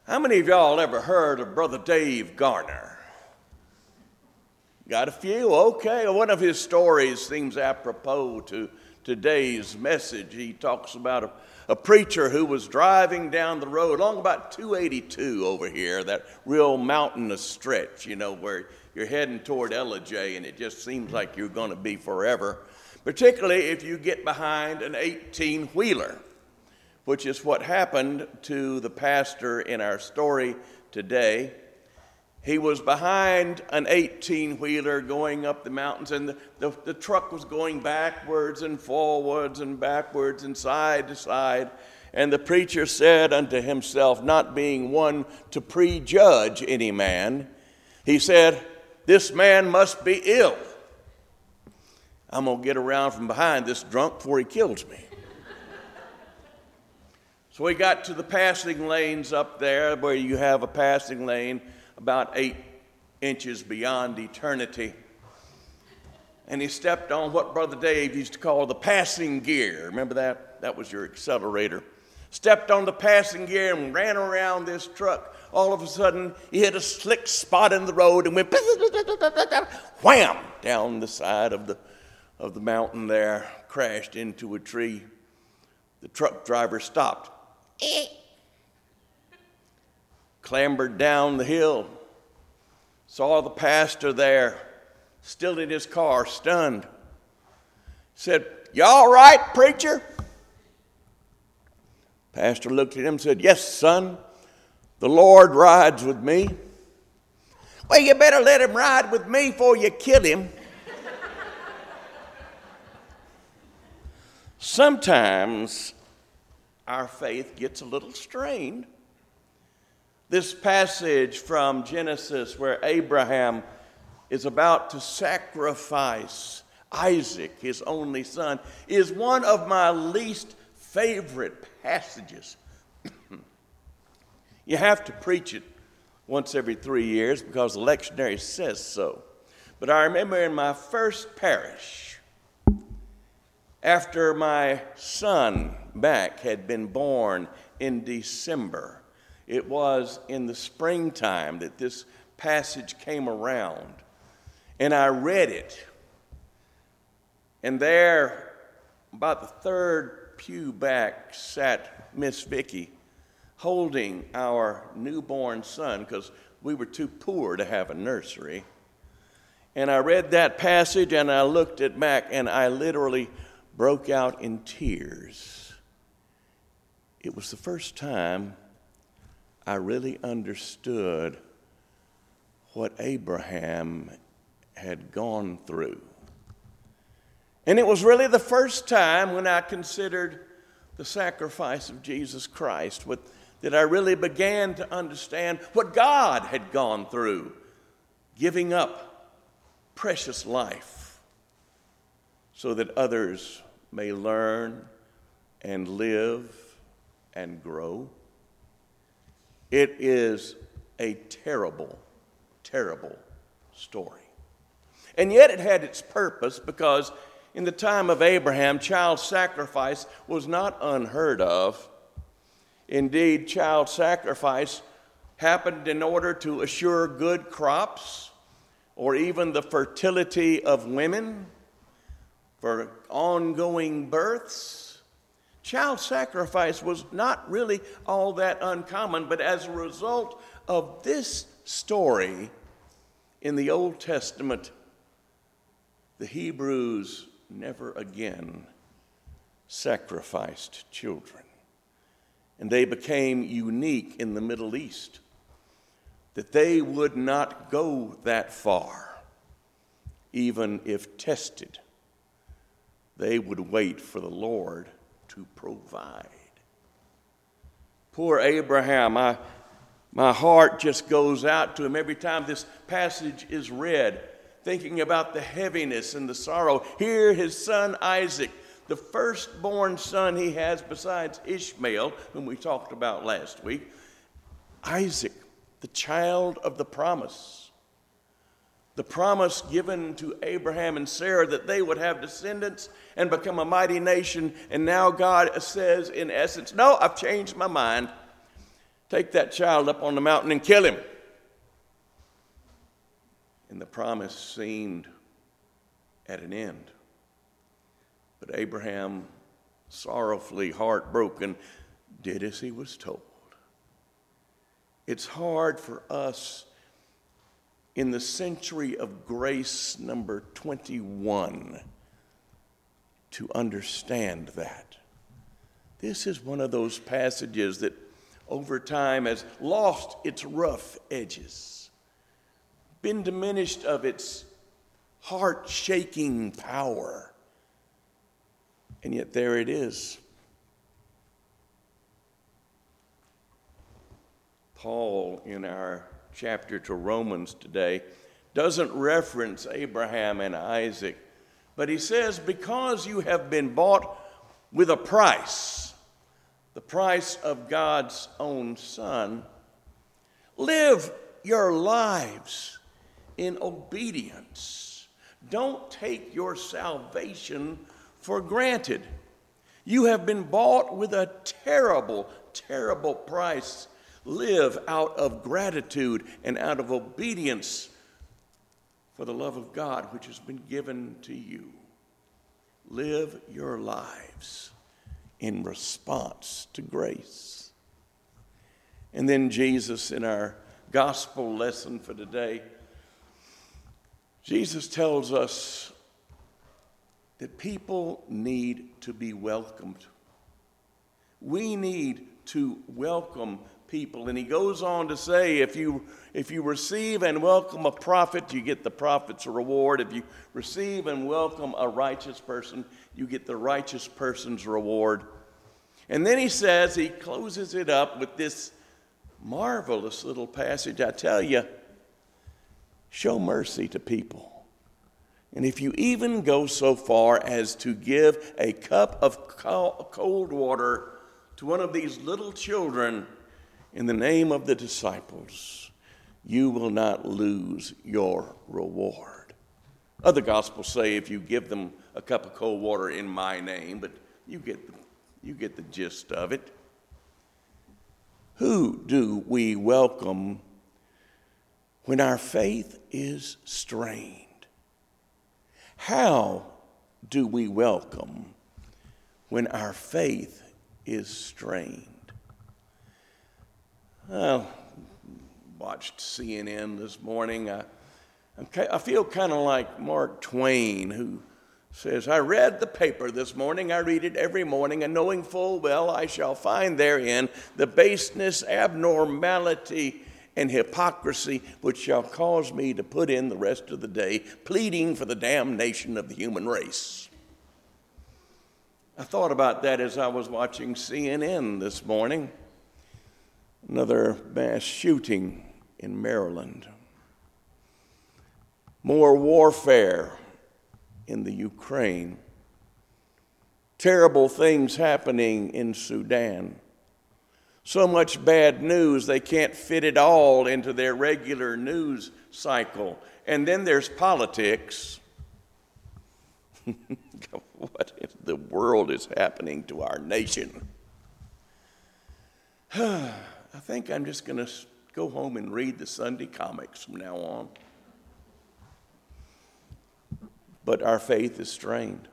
How many of y'all ever heard of Brother Dave Garner? Got a few? Okay. One of his stories seems apropos to today's message. He talks about a preacher who was driving down the road along about 282 over here, that real mountainous stretch, where you're heading toward Ellijay and it just seems like you're going to be forever, particularly if you get behind an 18-wheeler, which is what happened to the pastor in our story today. He was behind an 18-wheeler going up the mountains, and the truck was going backwards and forwards and backwards and side to side. And the preacher said unto himself, not being one to prejudge any man, he said, "This man must be ill. I'm going to get around from behind this drunk before he kills me." So he got to the passing lanes up there, where you have a passing lane about 8 inches beyond eternity. And he stepped on what Brother Dave used to call the passing gear. Remember that? That was your accelerator. Stepped on the passing gear and ran around this truck. All of a sudden, he hit a slick spot in the road and went wham down the side of the mountain there, crashed into a tree. The truck driver stopped. Clambered down the hill, saw the pastor there, still in his car, stunned. Said, "You all right, preacher?" Pastor looked at him and said, "Yes, son, the Lord rides with me." "Well, you better let him ride with me before you kill him." Sometimes our faith gets a little strained. This passage from Genesis, where Abraham is about to sacrifice Isaac, his only son, is one of my least favorite passages. You have to preach it once every 3 years because the lectionary says so. But I remember in my first parish, after my son, Mac, had been born in December, it was in the springtime that this passage came around, and I read it. And there, about the third pew back, sat Miss Vicky, holding our newborn son, because we were too poor to have a nursery. And I read that passage, and I looked at Mac, and I literally broke out in tears. It was the first time I really understood what Abraham had gone through. And it was really the first time when I considered the sacrifice of Jesus Christ that I really began to understand what God had gone through, giving up precious life so that others may learn and live and grow. It is a terrible, terrible story. And yet it had its purpose, because in the time of Abraham, child sacrifice was not unheard of. Indeed, child sacrifice happened in order to assure good crops or even the fertility of women, for ongoing births. Child sacrifice was not really all that uncommon, but as a result of this story in the Old Testament, the Hebrews never again sacrificed children. And they became unique in the Middle East, that they would not go that far, even if tested. They would wait for the Lord to provide. Poor Abraham, my heart just goes out to him every time this passage is read, thinking about the heaviness and the sorrow. Here his son Isaac, the firstborn son he has besides Ishmael, whom we talked about last week. Isaac, the child of the promise. The promise given to Abraham and Sarah that they would have descendants and become a mighty nation. And now God says, in essence, no, I've changed my mind. take that child up on the mountain and kill him. And the promise seemed at an end. But Abraham, sorrowfully heartbroken, did as he was told. It's hard for us in the century of grace number 21 to understand that. This is one of those passages that over time has lost its rough edges, been diminished of its heart-shaking power. And yet there it is. Paul, in our chapter to Romans today, doesn't reference Abraham and Isaac, but he says, because you have been bought with a price, the price of God's own Son, live your lives in obedience. Don't take your salvation for granted. You have been bought with a terrible, terrible price. Live out of gratitude and out of obedience for the love of God which has been given to you. Live your lives in response to grace. And then Jesus, in our gospel lesson for today, Jesus tells us that people need to be welcomed. We need to welcome people. And he goes on to say, if you receive and welcome a prophet, you get the prophet's reward. If you receive and welcome a righteous person, you get the righteous person's reward. And then he says, he closes it up with this marvelous little passage. I tell you, show mercy to people. And if you even go so far as to give a cup of cold water to one of these little children in the name of the disciples, you will not lose your reward. Other gospels say if you give them a cup of cold water in my name, but you get the gist of it. Who do we welcome when our faith is strained? How do we welcome when our faith is strained? I watched CNN this morning. I feel kind of like Mark Twain, who says, I read the paper this morning. I read it every morning, and knowing full well I shall find therein the baseness, abnormality, and hypocrisy which shall cause me to put in the rest of the day pleading for the damnation of the human race. I thought about that as I was watching CNN this morning. Another mass shooting in Maryland. More warfare in the Ukraine. Terrible things happening in Sudan. So much bad news they can't fit it all into their regular news cycle. And then there's politics. What in the world is happening to our nation? I think I'm just going to go home and read the Sunday comics from now on. But our faith is strained.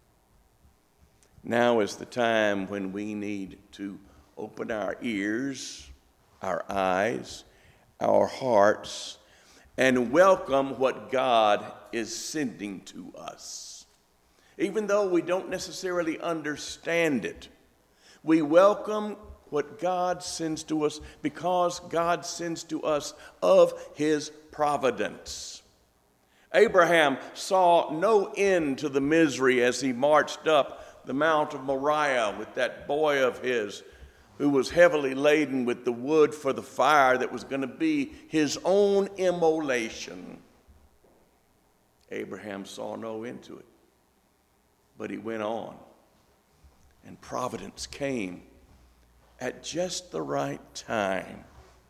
Now is the time when we need to open our ears, our eyes, our hearts, and welcome what God is sending to us. Even though we don't necessarily understand it, we welcome what God sends to us because God sends to us of his providence. Abraham saw no end to the misery as he marched up the Mount of Moriah with that boy of his who was heavily laden with the wood for the fire that was going to be his own immolation. Abraham saw no end to it, but he went on, and providence came at just the right time.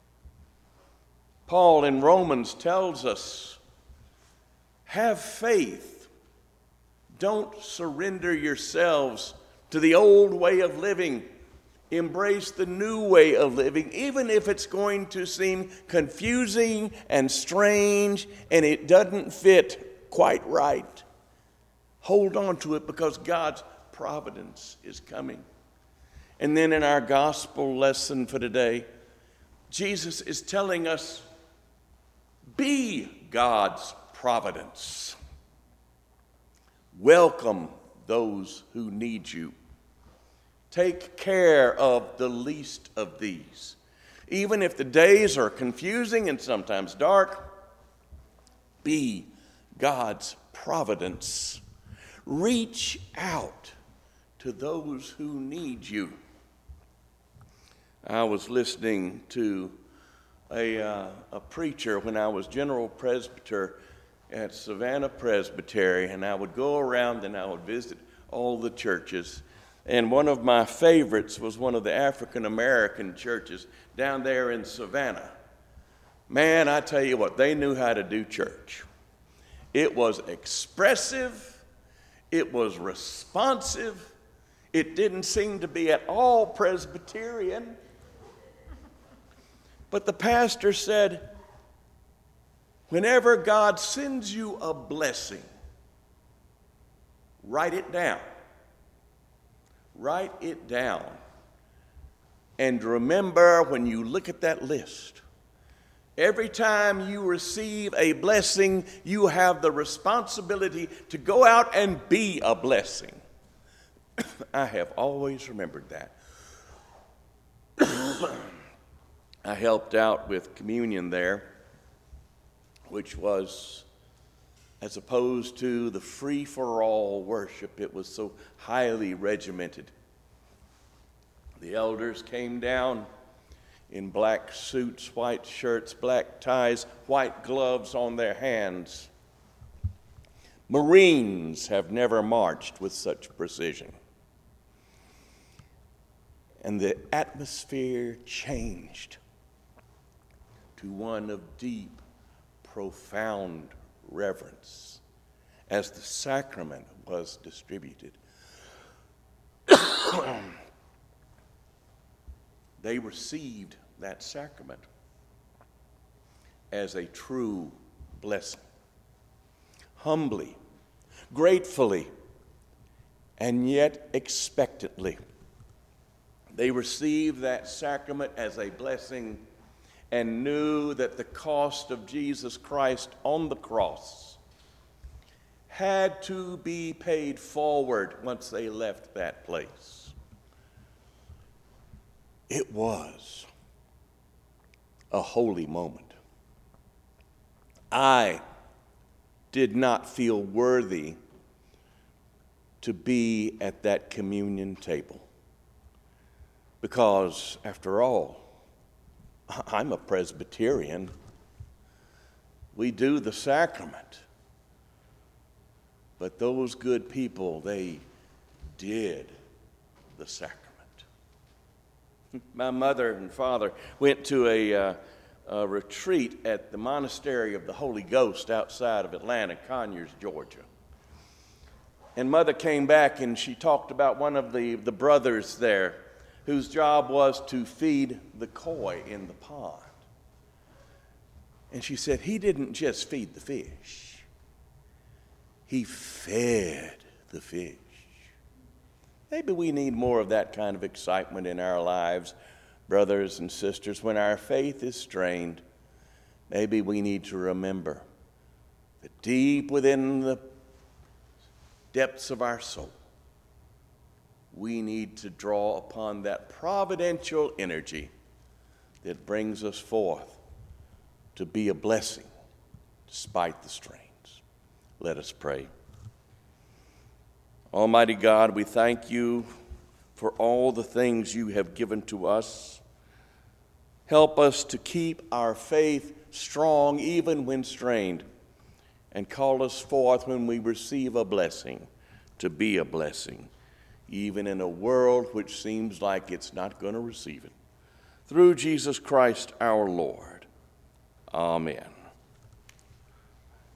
Paul in Romans tells us, have faith. Don't surrender yourselves to the old way of living Embrace the new way of living, even if it's going to seem confusing and strange and it doesn't fit quite right. Hold on to it because God's providence is coming. And then in our gospel lesson for today, Jesus is telling us, be God's providence. Welcome those who need you. Take care of the least of these. Even if the days are confusing and sometimes dark, be God's providence. Reach out to those who need you. I was listening to a preacher when I was general presbyter at Savannah Presbytery, and I would go around and I would visit all the churches. And one of my favorites was one of the African American churches down there in Savannah. Man, I tell you what, they knew how to do church. It was expressive. It was responsive. It didn't seem to be at all Presbyterian. But the pastor said, whenever God sends you a blessing, write it down. Write it down. And remember, when you look at that list, every time you receive a blessing, you have the responsibility to go out and be a blessing. I have always remembered that. I helped out with communion there, which was, as opposed to the free-for-all worship, it was so highly regimented. The elders came down in black suits, white shirts, black ties, white gloves on their hands. Marines have never marched with such precision. And the atmosphere changed to one of deep, profound reverence as the sacrament was distributed. They received that sacrament as a true blessing. Humbly, gratefully, and yet expectantly. They received that sacrament as a blessing and knew that the cost of Jesus Christ on the cross had to be paid forward once they left that place. It was a holy moment. I did not feel worthy to be at that communion table because, after all, I'm a Presbyterian. We do the sacrament. But those good people, they did the sacrament. My mother and father went to a retreat at the Monastery of the Holy Ghost outside of Atlanta, Conyers, Georgia. And Mother came back and she talked about one of the brothers there whose job was to feed the koi in the pond. And she said, he didn't just feed the fish. He fed the fish. Maybe we need more of that kind of excitement in our lives, brothers and sisters. When our faith is strained, maybe we need to remember that deep within the depths of our soul, we need to draw upon that providential energy that brings us forth to be a blessing despite the strains. Let us pray. Almighty God, we thank you for all the things you have given to us. Help us to keep our faith strong even when strained, and call us forth when we receive a blessing to be a blessing, even in a world which seems like it's not going to receive it. Through Jesus Christ our Lord. Amen.